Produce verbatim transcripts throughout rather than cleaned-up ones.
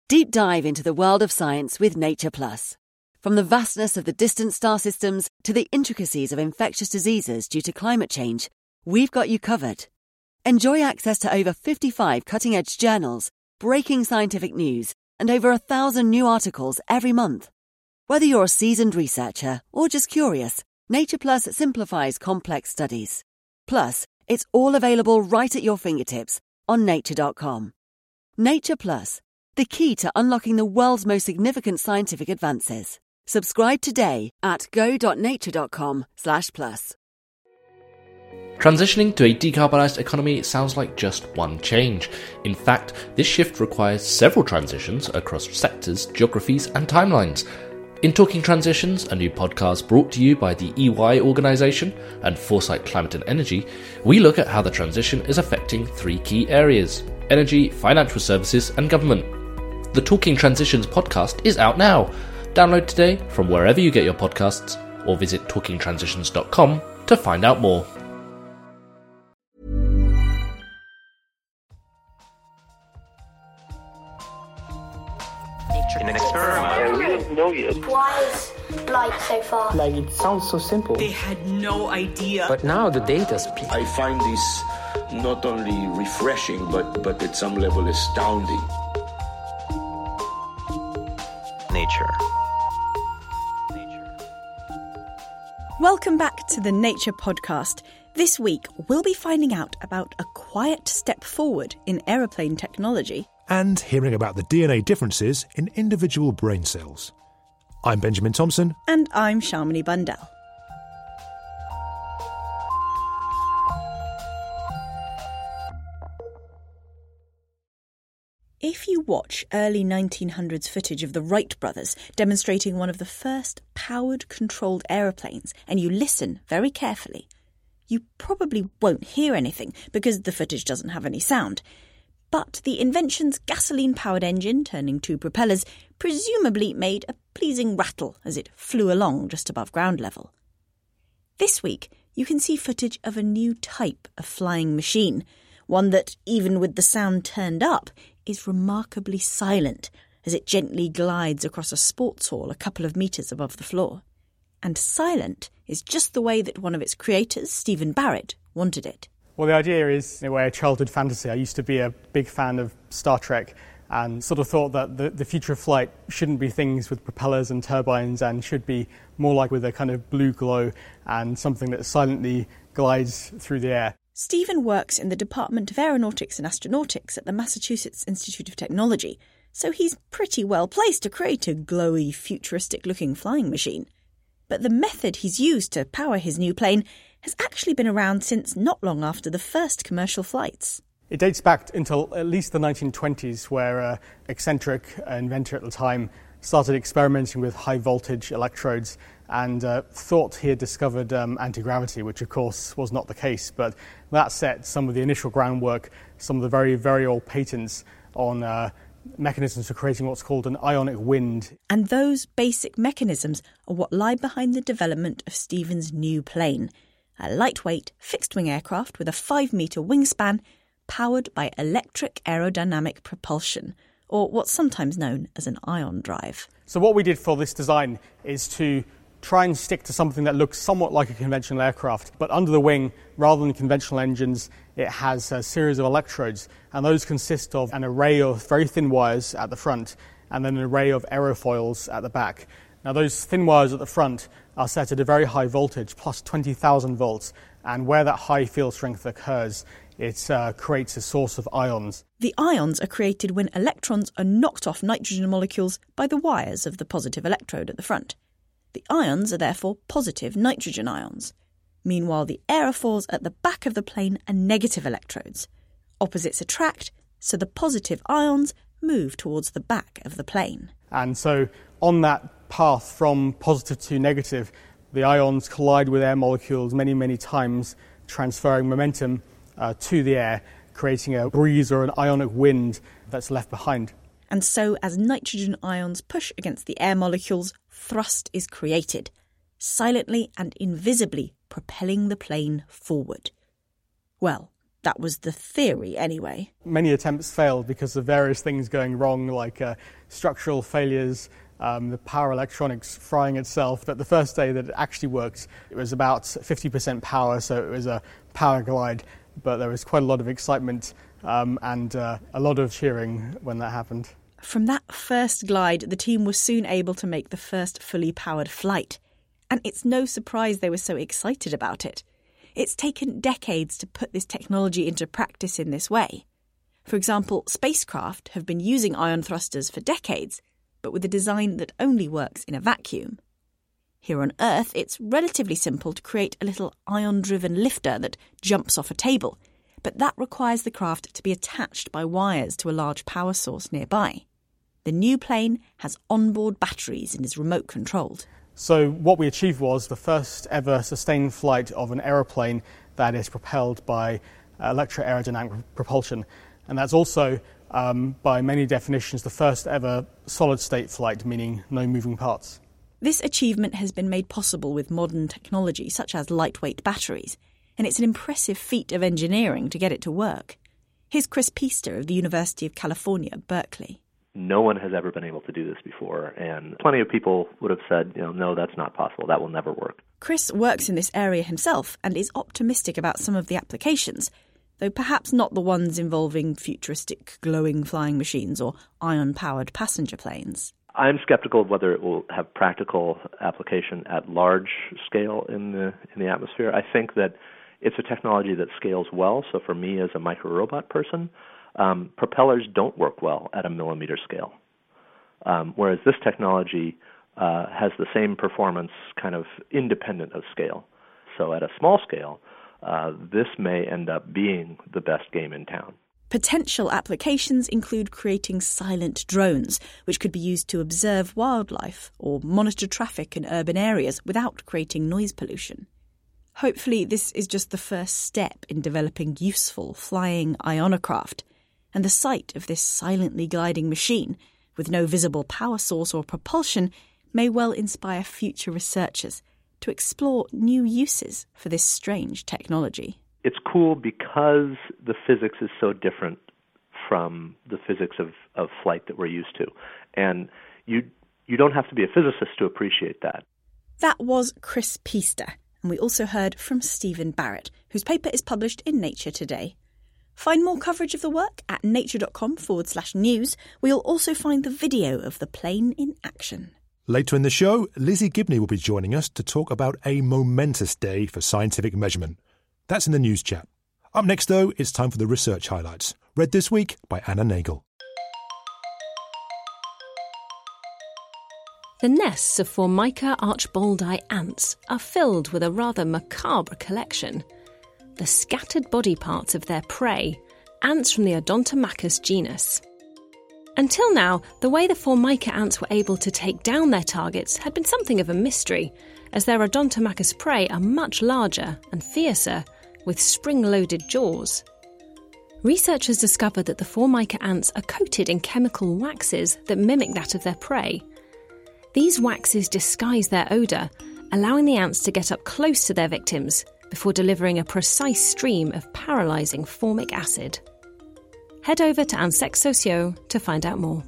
Deep dive into the world of science with Nature Plus. From the vastness of the distant star systems to the intricacies of infectious diseases due to climate change, we've got you covered. Enjoy access to over fifty-five cutting-edge journals, breaking scientific news, and over a thousand new articles every month. Whether you're a seasoned researcher or just curious, Nature Plus simplifies complex studies. Plus, it's all available right at your fingertips on nature dot com. Nature Plus, the key to unlocking the world's most significant scientific advances. Subscribe today at go.nature.com slash plus. Transitioning to a decarbonised economy sounds like just one change. In fact, this shift requires several transitions across sectors, geographies and timelines. In Talking Transitions, a new podcast brought to you by the E Y organisation and Foresight Climate and Energy, we look at how the transition is affecting three key areas: energy, financial services and government. The Talking Transitions podcast is out now. Download today from wherever you get your podcasts or visit talking transitions dot com to find out more. In an experiment. We don't know yet. Why is light so far? Like, it sounds so simple. They had no idea. But now the data speaks. I find this not only refreshing, but, but at some level astounding. Nature. Welcome back to the Nature Podcast. This week, we'll be finding out about a quiet step forward in aeroplane technology. And hearing about the D N A differences in individual brain cells. I'm Benjamin Thompson. And I'm Shamini Bundell. If you watch early nineteen hundreds footage of the Wright brothers demonstrating one of the first powered controlled aeroplanes, and you listen very carefully, you probably won't hear anything because the footage doesn't have any sound. But the invention's gasoline-powered engine, turning two propellers, presumably made a pleasing rattle as it flew along just above ground level. This week, you can see footage of a new type of flying machine, one that, even with the sound turned up, is remarkably silent as it gently glides across a sports hall a couple of metres above the floor. And silent is just the way that one of its creators, Stephen Barrett, wanted it. Well, the idea is, in a way, a childhood fantasy. I used to be a big fan of Star Trek and sort of thought that the, the future of flight shouldn't be things with propellers and turbines and should be more like with a kind of blue glow and something that silently glides through the air. Stephen works in the Department of Aeronautics and Astronautics at the Massachusetts Institute of Technology, so he's pretty well placed to create a glowy, futuristic-looking flying machine. But the method he's used to power his new plane has actually been around since not long after the first commercial flights. It dates back until at least the nineteen twenties, where an eccentric inventor at the time started experimenting with high-voltage electrodes and uh, thought he had discovered um, anti-gravity, which of course was not the case. But that set some of the initial groundwork, some of the very, very old patents on uh, mechanisms for creating what's called an ionic wind. And those basic mechanisms are what lie behind the development of Stephen's new plane, a lightweight, fixed-wing aircraft with a five-metre wingspan powered by electric aerodynamic propulsion, or what's sometimes known as an ion drive. So what we did for this design is to try and stick to something that looks somewhat like a conventional aircraft, but under the wing, rather than conventional engines, it has a series of electrodes, and those consist of an array of very thin wires at the front and then an array of aerofoils at the back. Now, those thin wires at the front are set at a very high voltage, plus twenty thousand volts, and where that high field strength occurs, it uh, creates a source of ions. The ions are created when electrons are knocked off nitrogen molecules by the wires of the positive electrode at the front. The ions are therefore positive nitrogen ions. Meanwhile, the aerofoils at the back of the plane are negative electrodes. Opposites attract, so the positive ions move towards the back of the plane. And so on that path from positive to negative, the ions collide with air molecules many, many times, transferring momentum uh, to the air, creating a breeze or an ionic wind that's left behind. And so, as nitrogen ions push against the air molecules, thrust is created, silently and invisibly propelling the plane forward. Well, That was the theory, anyway. Many attempts failed because of various things going wrong, like uh, structural failures, um, the power electronics frying itself. But the first day that it actually worked, it was about fifty percent power, so it was a power glide. But there was quite a lot of excitement um, and uh, a lot of cheering when that happened. From that first glide, the team was soon able to make the first fully powered flight. And it's no surprise they were so excited about it. It's taken decades to put this technology into practice in this way. For example, spacecraft have been using ion thrusters for decades, but with a design that only works in a vacuum. Here on Earth, it's relatively simple to create a little ion-driven lifter that jumps off a table, but that requires the craft to be attached by wires to a large power source nearby. The new plane has onboard batteries and is remote-controlled. So what we achieved was the first ever sustained flight of an aeroplane that is propelled by electroaerodynamic propulsion. And that's also, um, by many definitions, the first ever solid-state flight, meaning no moving parts. This achievement has been made possible with modern technology, such as lightweight batteries, and it's an impressive feat of engineering to get it to work. Here's Chris Pister of the University of California, Berkeley. No one has ever been able to do this before, and plenty of people would have said, you know, no, that's not possible. That will never work. Chris works in this area himself and is optimistic about some of the applications, though perhaps not the ones involving futuristic glowing flying machines or ion-powered passenger planes. I'm skeptical of whether it will have practical application at large scale in the in the atmosphere. I think that it's a technology that scales well. So for me as a micro-robot person, Um, propellers don't work well at a millimeter scale, um, whereas this technology uh, has the same performance kind of independent of scale. So at a small scale, uh, this may end up being the best game in town. Potential applications include creating silent drones, which could be used to observe wildlife or monitor traffic in urban areas without creating noise pollution. Hopefully, this is just the first step in developing useful flying ionocraft. And the sight of this silently gliding machine, with no visible power source or propulsion, may well inspire future researchers to explore new uses for this strange technology. It's cool because the physics is so different from the physics of, of flight that we're used to. And you you don't have to be a physicist to appreciate that. That was Chris Pister. And we also heard from Stephen Barrett, whose paper is published in Nature today. Find more coverage of the work at nature.com forward slash news. We'll also find the video of the plane in action. Later in the show, Lizzie Gibney will be joining us to talk about a momentous day for scientific measurement. That's in the news chat. Up next, though, it's time for the research highlights, read this week by Anna Nagel. The nests of Formica archboldi ants are filled with a rather macabre collection. The scattered body parts of their prey, ants from the Odontomachus genus. Until now, the way the Formica ants were able to take down their targets had been something of a mystery, as their Odontomachus prey are much larger and fiercer, with spring-loaded jaws. Researchers discovered that the Formica ants are coated in chemical waxes that mimic that of their prey. These waxes disguise their odour, allowing the ants to get up close to their victims before delivering a precise stream of paralysing formic acid. Head over to Insectes Sociaux to find out more.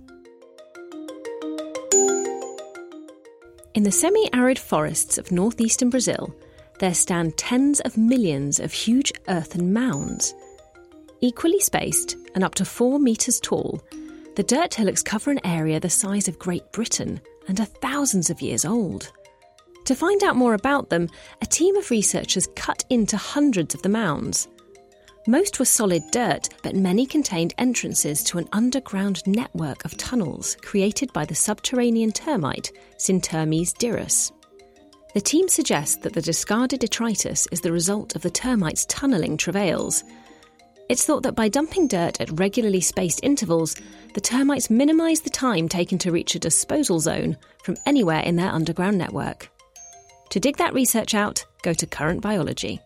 In the semi-arid forests of northeastern Brazil, there stand tens of millions of huge earthen mounds. Equally spaced and up to four metres tall, the dirt hillocks cover an area the size of Great Britain and are thousands of years old. To find out more about them, a team of researchers cut into hundreds of the mounds. Most were solid dirt, but many contained entrances to an underground network of tunnels created by the subterranean termite Syntermes dirus. The team suggests that the discarded detritus is the result of the termites' tunnelling travails. It's thought that by dumping dirt at regularly spaced intervals, the termites minimise the time taken to reach a disposal zone from anywhere in their underground network. To dig that research out, go to Current Biology.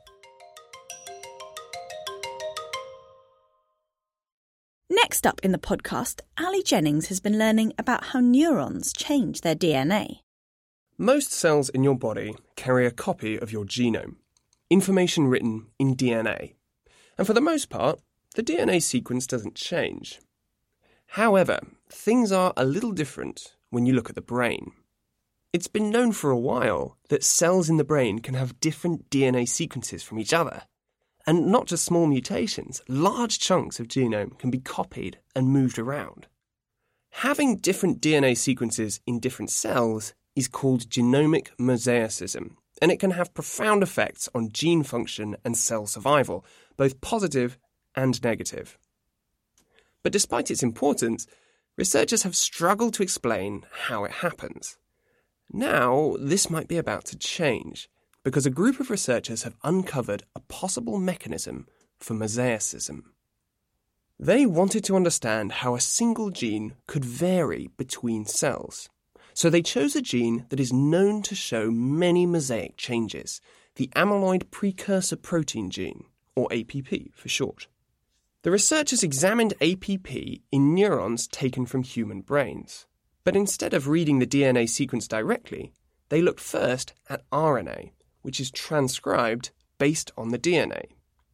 Next up in the podcast, Ali Jennings has been learning about how neurons change their D N A. Most cells in your body carry a copy of your genome, information written in D N A. And for the most part, the D N A sequence doesn't change. However, things are a little different when you look at the brain. It's been known for a while that cells in the brain can have different D N A sequences from each other. And not just small mutations, large chunks of genome can be copied and moved around. Having different D N A sequences in different cells is called genomic mosaicism, and it can have profound effects on gene function and cell survival, both positive and negative. But despite its importance, researchers have struggled to explain how it happens. Now, this might be about to change, because a group of researchers have uncovered a possible mechanism for mosaicism. They wanted to understand how a single gene could vary between cells. So they chose a gene that is known to show many mosaic changes, the amyloid precursor protein gene, or A P P for short. The researchers examined A P P in neurons taken from human brains. But instead of reading the D N A sequence directly, they looked first at R N A, which is transcribed based on the D N A.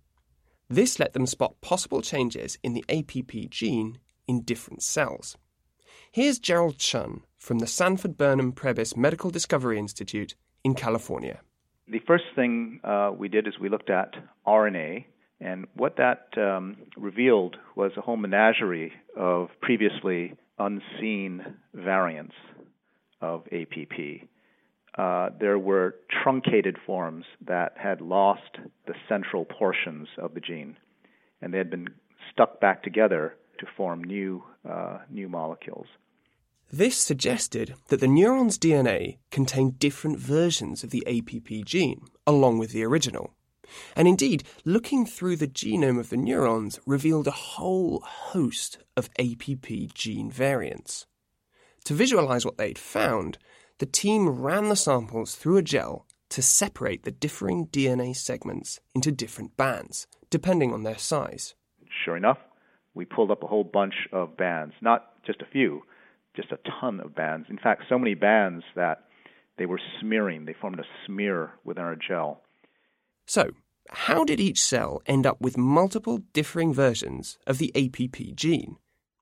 This let them spot possible changes in the A P P gene in different cells. Here's Gerald Chun from the Sanford Burnham Prebys Medical Discovery Institute in California. The first thing uh, we did is we looked at R N A, and what that um, revealed was a whole menagerie of previously unseen variants of A P P. Uh, there were truncated forms that had lost the central portions of the gene, and they had been stuck back together to form new uh, new molecules. This suggested that the neuron's D N A contained different versions of the A P P gene, along with the original. And indeed, looking through the genome of the neurons revealed a whole host of A P P gene variants. To visualize what they'd found, the team ran the samples through a gel to separate the differing D N A segments into different bands, depending on their size. Sure enough, we pulled up a whole bunch of bands, not just a few, just a ton of bands. In fact, so many bands that they were smearing. They formed a smear within our gel. So, how did each cell end up with multiple differing versions of the A P P gene?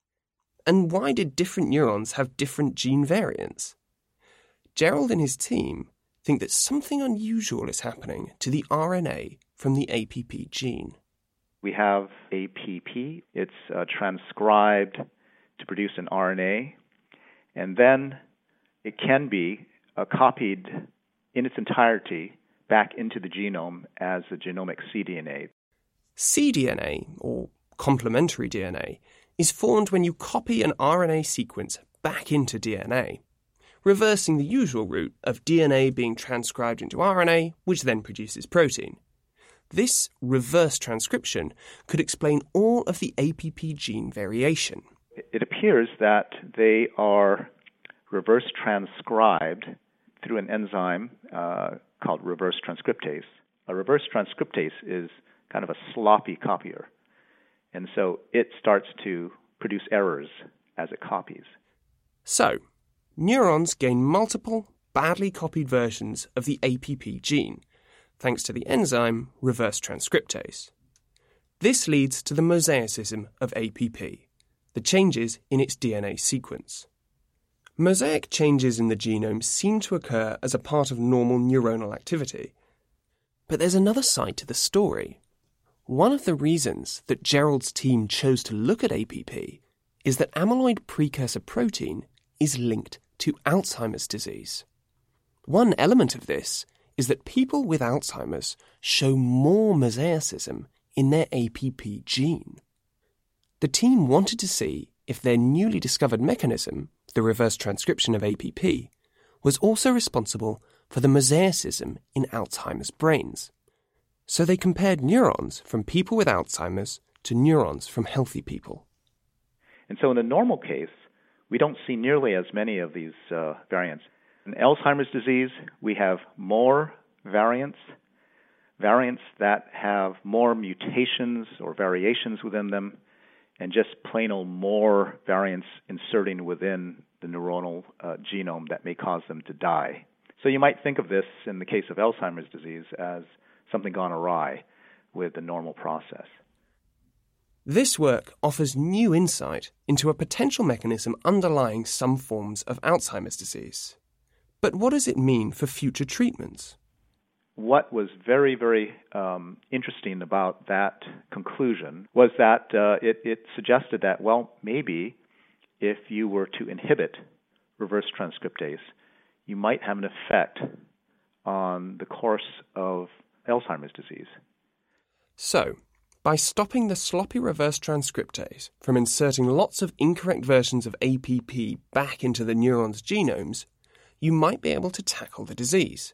And why did different neurons have different gene variants? Gerald and his team think that something unusual is happening to the R N A from the A P P gene. We have A P P. It's uh, transcribed to produce an R N A, and then it can be uh, copied in its entirety back into the genome as a genomic cDNA. cDNA, or complementary D N A, is formed when you copy an R N A sequence back into D N A, reversing the usual route of D N A being transcribed into R N A, which then produces protein. This reverse transcription could explain all of the A P P gene variation. It appears that they are reverse transcribed through an enzyme uh, called reverse transcriptase. A reverse transcriptase is kind of a sloppy copier, and so it starts to produce errors as it copies. So, neurons gain multiple, badly copied versions of the A P P gene, thanks to the enzyme reverse transcriptase. This leads to the mosaicism of A P P, the changes in its D N A sequence. Mosaic changes in the genome seem to occur as a part of normal neuronal activity. But there's another side to the story. One of the reasons that Gerald's team chose to look at A P P is that amyloid precursor protein is linked to Alzheimer's disease. One element of this is that people with Alzheimer's show more mosaicism in their A P P gene. The team wanted to see if their newly discovered mechanism, the reverse transcription of A P P, was also responsible for the mosaicism in Alzheimer's brains. So they compared neurons from people with Alzheimer's to neurons from healthy people. And so in the normal case, we don't see nearly as many of these uh, variants. In Alzheimer's disease, we have more variants, variants that have more mutations or variations within them, and just plain old more variants inserting within the neuronal uh, genome that may cause them to die. So you might think of this, in the case of Alzheimer's disease, as something gone awry with the normal process. This work offers new insight into a potential mechanism underlying some forms of Alzheimer's disease. But what does it mean for future treatments? What was very, very um, interesting about that conclusion was that uh, it, it suggested that, well, maybe if you were to inhibit reverse transcriptase, you might have an effect on the course of Alzheimer's disease. So, by stopping the sloppy reverse transcriptase from inserting lots of incorrect versions of A P P back into the neurons' genomes, you might be able to tackle the disease.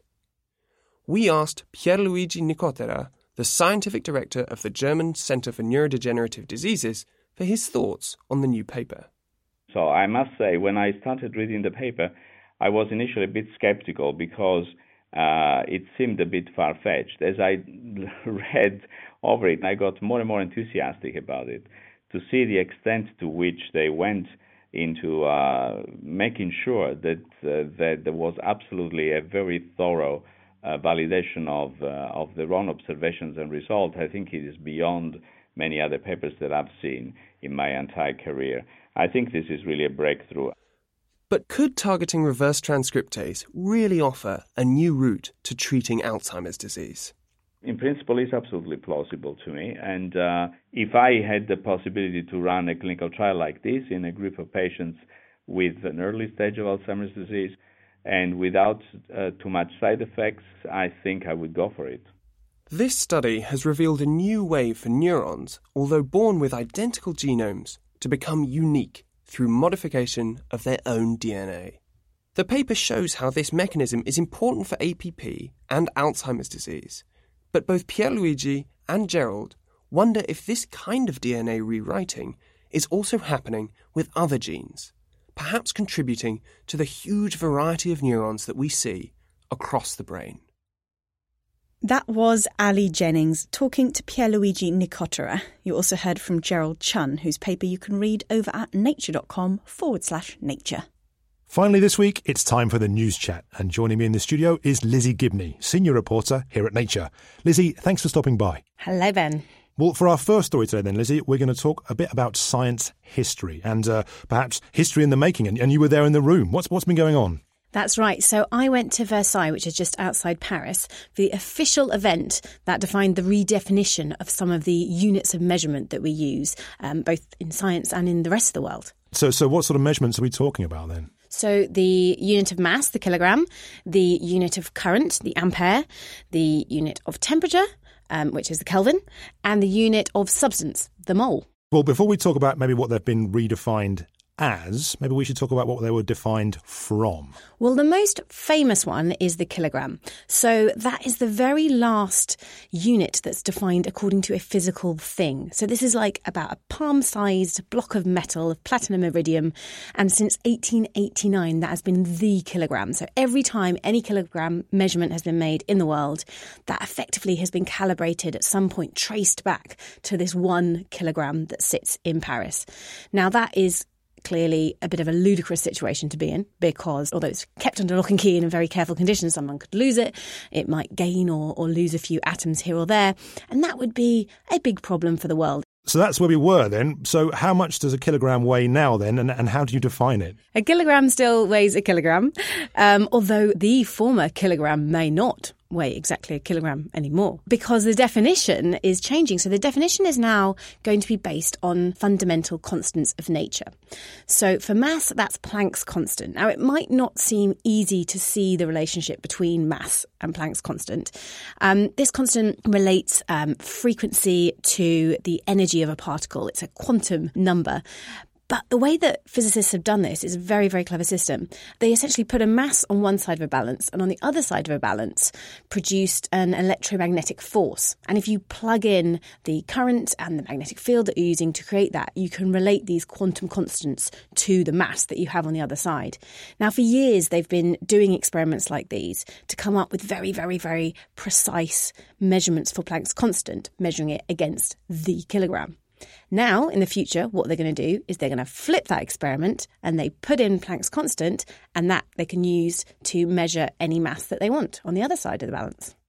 We asked Pierluigi Nicotera, the scientific director of the German Center for Neurodegenerative Diseases, for his thoughts on the new paper. So I must say, when I started reading the paper, I was initially a bit skeptical because uh, it seemed a bit far-fetched. As I read over it, I got more and more enthusiastic about it, to see the extent to which they went into uh, making sure that uh, that there was absolutely a very thorough uh, validation of uh, of their own observations and results. I think it is beyond many other papers that I've seen in my entire career. I think this is really a breakthrough. But could targeting reverse transcriptase really offer a new route to treating Alzheimer's disease? In principle, it's absolutely plausible to me. And uh, if I had the possibility to run a clinical trial like this in a group of patients with an early stage of Alzheimer's disease and without uh, too much side effects, I think I would go for it. This study has revealed a new way for neurons, although born with identical genomes, to become unique through modification of their own D N A. The paper shows how this mechanism is important for A P P and Alzheimer's disease. But both Pierluigi and Gerald wonder if this kind of D N A rewriting is also happening with other genes, perhaps contributing to the huge variety of neurons that we see across the brain. That was Ali Jennings talking to Pierluigi Nicotera. You also heard from Gerald Chun, whose paper you can read over at nature.com forward slash nature. Finally this week, it's time for the News Chat. And joining me in the studio is Lizzie Gibney, senior reporter here at Nature. Lizzie, thanks for stopping by. Hello, Ben. Well, for our first story today then, Lizzie, we're going to talk a bit about science history and uh, perhaps history in the making. And, and you were there in the room. What's What's been going on? That's right. So I went to Versailles, which is just outside Paris, for the official event that defined the redefinition of some of the units of measurement that we use, um, both in science and in the rest of the world. So, so what sort of measurements are we talking about then? So the unit of mass, the kilogram, the unit of current, the ampere, the unit of temperature, um, which is the Kelvin, and the unit of substance, the mole. Well, before we talk about maybe what they've been redefined as, maybe we should talk about what they were defined from. Well, the most famous one is the kilogram. So that is the very last unit that's defined according to a physical thing. So this is like about a palm-sized block of metal, of platinum iridium. And since eighteen eighty-nine, that has been the kilogram. So every time any kilogram measurement has been made in the world, that effectively has been calibrated at some point, traced back to this one kilogram that sits in Paris. Now, that is clearly a bit of a ludicrous situation to be in, because although it's kept under lock and key and in very careful conditions, someone could lose it. It might gain or, or lose a few atoms here or there, and that would be a big problem for the world. So that's where we were then. So how much does a kilogram weigh now then, and, and how do you define it? A kilogram still weighs a kilogram, um, although the former kilogram may not weigh exactly a kilogram anymore, because the definition is changing. So the definition is now going to be based on fundamental constants of nature. So for mass, that's Planck's constant. Now, it might not seem easy to see the relationship between mass and Planck's constant. Um, this constant relates um, frequency to the energy of a particle. It's a quantum number. But the way that physicists have done this is a very, very clever system. They essentially put a mass on one side of a balance and on the other side of a balance produced an electromagnetic force. And if you plug in the current and the magnetic field that you're using to create that, you can relate these quantum constants to the mass that you have on the other side. Now, for years, they've been doing experiments like these to come up with very, very, very precise measurements for Planck's constant, measuring it against the kilogram. Now, in the future, what they're going to do is they're going to flip that experiment and they put in Planck's constant, and that they can use to measure any mass that they want on the other side of the balance.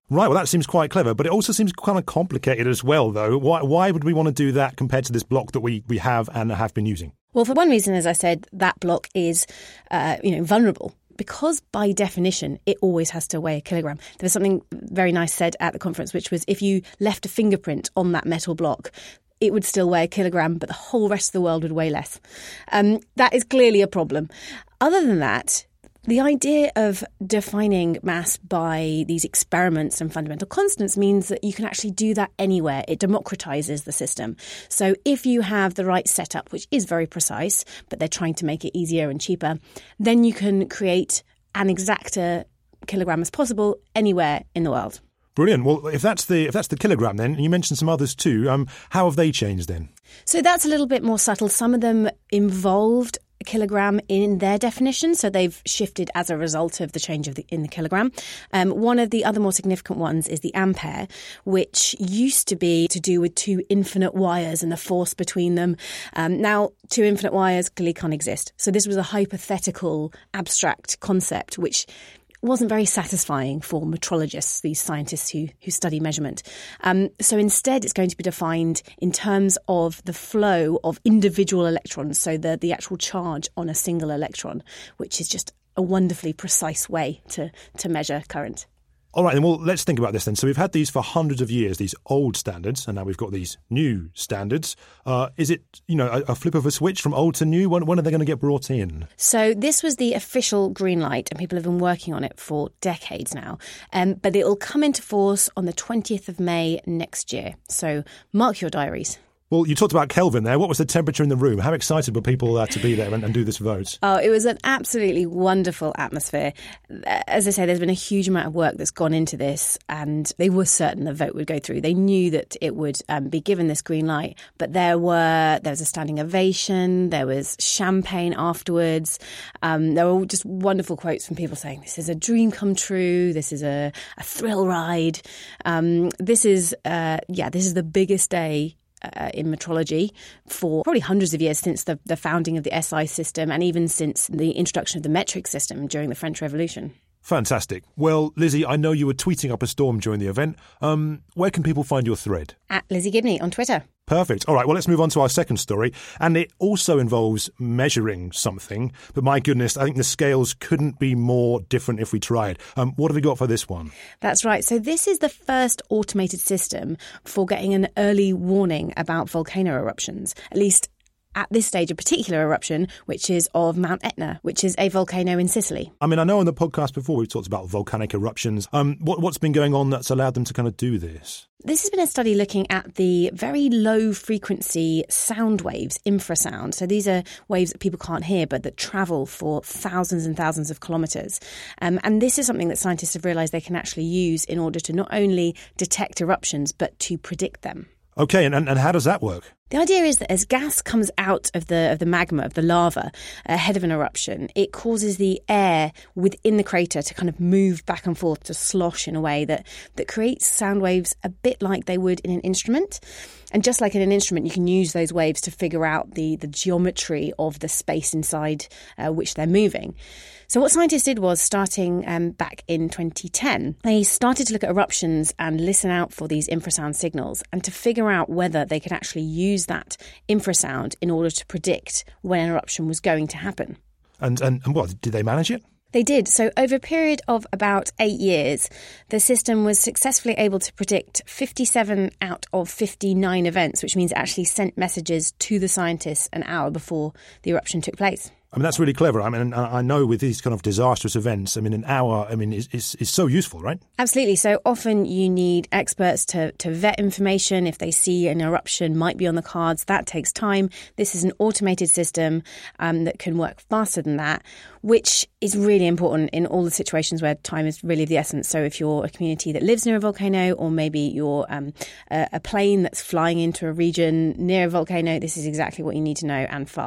Right, well, that seems quite clever, but it also seems kind of complicated as well, though. Why, why would we want to do that compared to this block that we, we have and have been using? Well, for one reason, as I said, that block is, uh, you know, vulnerable. Because by definition, it always has to weigh a kilogram. There was something very nice said at the conference, which was if you left a fingerprint on that metal block, it would still weigh a kilogram, but the whole rest of the world would weigh less. Um, that is clearly a problem. Other than that, the idea of defining mass by these experiments and fundamental constants means that you can actually do that anywhere. It democratizes the system. So if you have the right setup, which is very precise, but they're trying to make it easier and cheaper, then you can create an exacter kilogram as possible anywhere in the world. Brilliant. Well, if that's the if that's the kilogram, then, and you mentioned some others too, um, how have they changed then? So that's a little bit more subtle. Some of them involved a kilogram in their definition, so they've shifted as a result of the change of the, in the kilogram. Um, one of the other more significant ones is the ampere, which used to be to do with two infinite wires and the force between them. Um, now, two infinite wires clearly can't exist. So this was a hypothetical, abstract concept, which wasn't very satisfying for metrologists, these scientists who who study measurement. Um, so instead, it's going to be defined in terms of the flow of individual electrons, so the, the actual charge on a single electron, which is just a wonderfully precise way to, to measure current. All right, then, well, let's think about this then. So we've had these for hundreds of years, these old standards, and now we've got these new standards. Uh, is it, you know, a, a flip of a switch from old to new? When, when are they going to get brought in? So this was the official green light, and people have been working on it for decades now. Um, but it will come into force on the twentieth of May next year. So mark your diaries. Well, you talked about Kelvin there. What was the temperature in the room? How excited were people uh, to be there and, and do this vote? Oh, it was an absolutely wonderful atmosphere. As I say, there's been a huge amount of work that's gone into this, and they were certain the vote would go through. They knew that it would um, be given this green light, but there were there was a standing ovation, there was champagne afterwards. Um, there were all just wonderful quotes from people saying, this is a dream come true, this is a, a thrill ride. Um, this is, uh, yeah, this is the biggest day Uh, in metrology for probably hundreds of years since the, the founding of the S I system, and even since the introduction of the metric system during the French Revolution. Fantastic. Well, Lizzie, I know you were tweeting up a storm during the event. Um, where can people find your thread? At Lizzie Gibney on Twitter. Perfect. All right, well, let's move on to our second story. And it also involves measuring something. But my goodness, I think the scales couldn't be more different if we tried. Um, what have we got for this one? That's right. So this is the first automated system for getting an early warning about volcano eruptions, at least at this stage, a particular eruption, which is of Mount Etna, which is a volcano in Sicily. I mean, I know on the podcast before we've talked about volcanic eruptions. Um, what, what's been going on that's allowed them to kind of do this? This has been a study looking at the very low frequency sound waves, infrasound. So these are waves that people can't hear, but that travel for thousands and thousands of kilometres. Um, and this is something that scientists have realised they can actually use in order to not only detect eruptions, but to predict them. OK, and, and, and how does that work? The idea is that as gas comes out of the of the magma, of the lava, ahead of an eruption, it causes the air within the crater to kind of move back and forth, to slosh in a way that, that creates sound waves a bit like they would in an instrument. And just like in an instrument, you can use those waves to figure out the, the geometry of the space inside uh, which they're moving. So what scientists did was, starting um, back in twenty ten, they started to look at eruptions and listen out for these infrasound signals, and to figure out whether they could actually use that infrasound in order to predict when an eruption was going to happen. And, and, and what, did they manage it? They did. So over a period of about eight years, the system was successfully able to predict fifty-seven out of fifty-nine events, which means it actually sent messages to the scientists an hour before the eruption took place. I mean, that's really clever. I mean, I know with these kind of disastrous events, I mean, an hour, I mean, is is, is so useful, right? Absolutely. So often you need experts to, to vet information. If they see an eruption might be on the cards, that takes time. This is an automated system um, that can work faster than that, which is really important in all the situations where time is really of the essence. So if you're a community that lives near a volcano, or maybe you're um, a, a plane that's flying into a region near a volcano, this is exactly what you need to know, and fast.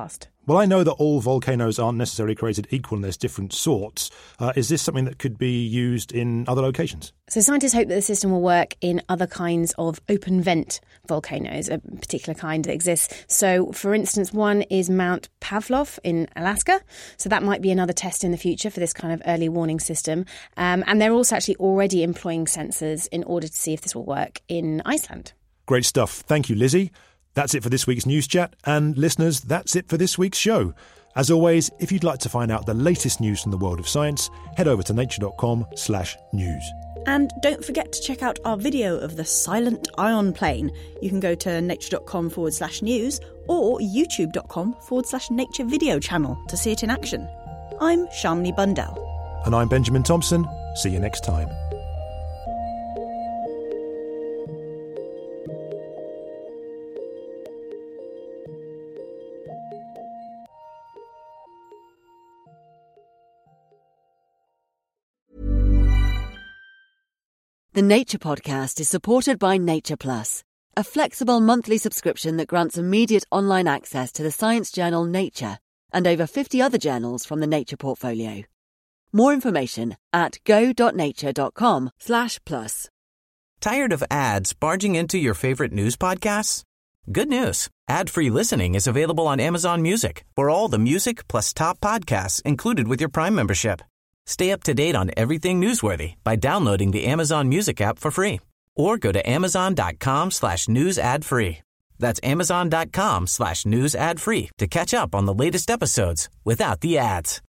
Well, I know that all volcanoes aren't necessarily created equal and there's different sorts. Uh, is this something that could be used in other locations? So scientists hope that the system will work in other kinds of open vent volcanoes, a particular kind that exists. So, for instance, one is Mount Pavlov in Alaska. So that might be another test in the future for this kind of early warning system. Um, and they're also actually already employing sensors in order to see if this will work in Iceland. Great stuff. Thank you, Lizzie. That's it for this week's News Chat. And listeners, that's it for this week's show. As always, if you'd like to find out the latest news from the world of science, head over to nature.com slash news. And don't forget to check out our video of the silent ion plane. You can go to nature.com forward slash news or youtube.com forward slash nature video channel to see it in action. I'm Shamini Bundell. And I'm Benjamin Thompson. See you next time. The Nature Podcast is supported by Nature Plus, a flexible monthly subscription that grants immediate online access to the science journal Nature and over fifty other journals from the Nature portfolio. More information at go.nature.com slash plus. Tired of ads barging into your favorite news podcasts? Good news. Ad-free listening is available on Amazon Music for all the music plus top podcasts included with your Prime membership. Stay up to date on everything newsworthy by downloading the Amazon Music app for free or go to amazon.com slash news ad free. That's amazon.com slash news ad free to catch up on the latest episodes without the ads.